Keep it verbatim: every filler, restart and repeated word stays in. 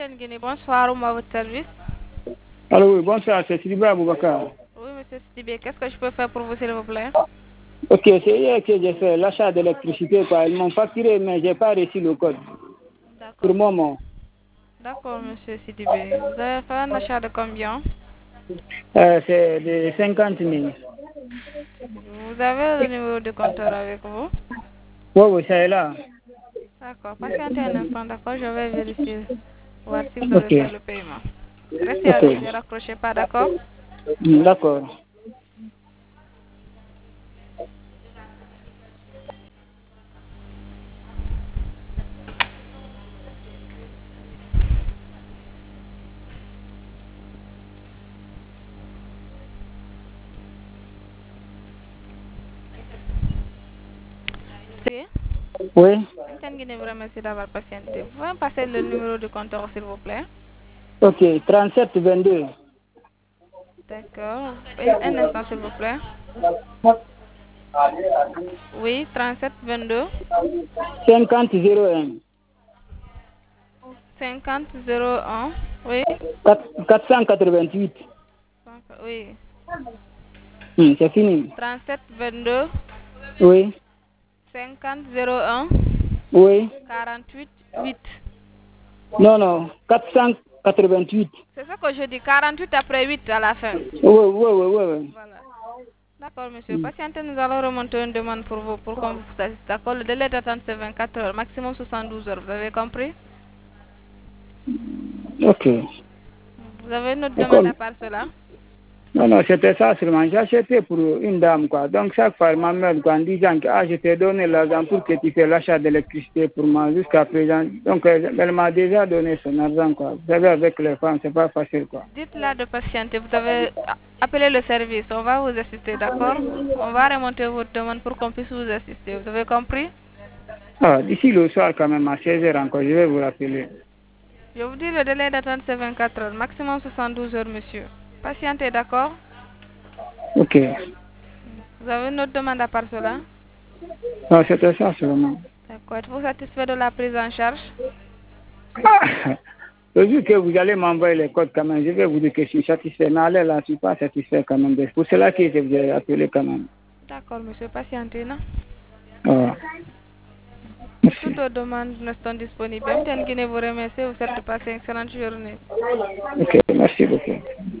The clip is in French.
Bonsoir, ou à votre service. Alors oui, bonsoir, c'est Sidibé Aboubakar. Oui, monsieur Sidibé, qu'est-ce que je peux faire pour vous, s'il vous plaît? Ok, c'est hier que j'ai fait l'achat d'électricité. Ils m'ont facturé, mais je n'ai pas reçu le code. Pour le D'accord, monsieur. moment. D'accord, monsieur Sidibé. Vous avez fait un achat de combien? Euh, c'est de cinquante mille. Vous avez le numéro de compteur avec vous? Oui, oui, c'est là. D'accord, patientez un instant, d'accord? Je vais vérifier, voir si vous avez Ok, fait le paiement. Restez à ok. l'aise, ne raccrochez pas, d'accord? Hmm, d'accord. Oui. Oui. Je vous remercie d'avoir patienté. Vous pouvez me passer le numéro de compteur, s'il vous plaît? Ok, trente-sept vingt-deux. D'accord. Un un instant, s'il vous plaît. Oui, trente-sept vingt-deux. cinquante zéro un. cinquante zéro un. Oui. quatre cent quatre-vingt-huit. Oui. Hmm, c'est fini. trente-sept vingt-deux. Oui. cinquante zéro un. Oui. quarante-huit huit. Non, non, quatre cent quatre-vingt-huit. C'est ça que je dis, quarante-huit après huit à la fin. Oui, oui, oui, oui, oui. Voilà. D'accord, monsieur. Hmm. Patientez, nous allons remonter une demande pour vous, pour qu'on vous assiste. D'accord, le délai d'attente c'est vingt-quatre heures, maximum soixante-douze heures. Vous avez compris? Ok. Vous avez une autre demande D'accord. à part cela? Non, non, c'était ça seulement. J'ai acheté pour une dame, quoi. Donc, chaque fois, elle m'appelle en disant que ah, je t'ai donné l'argent pour que tu fasses l'achat d'électricité pour moi jusqu'à présent. Donc, elle, elle m'a déjà donné son argent, quoi. Vous savez, avec les femmes, c'est pas facile, quoi. Dites-la de patienter. Vous avez appelé le service. On va vous assister, d'accord? On va remonter votre demande pour qu'on puisse vous assister. Vous avez compris? Ah, d'ici le soir, quand même, à seize heures encore, je vais vous rappeler. Je vous dis, le délai d'attente c'est vingt-quatre heures, maximum soixante-douze heures, monsieur. Patientez, d'accord? Ok. Vous avez une autre demande à part cela? Non, c'était ça seulement. D'accord. Êtes-vous satisfait de la prise en charge? Ah, le jour que vous allez m'envoyer les codes, quand même, je vais vous dire que je suis satisfait. Mais allez là, je ne suis pas satisfait, quand même. C'est pour cela que je vous ai appelé, quand même. D'accord, monsieur. Patientez, non? Ah, merci. Toutes vos demandes ne sont disponibles. M T N Guinée vous remercie. Vous souhaite de passer une excellente journée. Ok, merci beaucoup.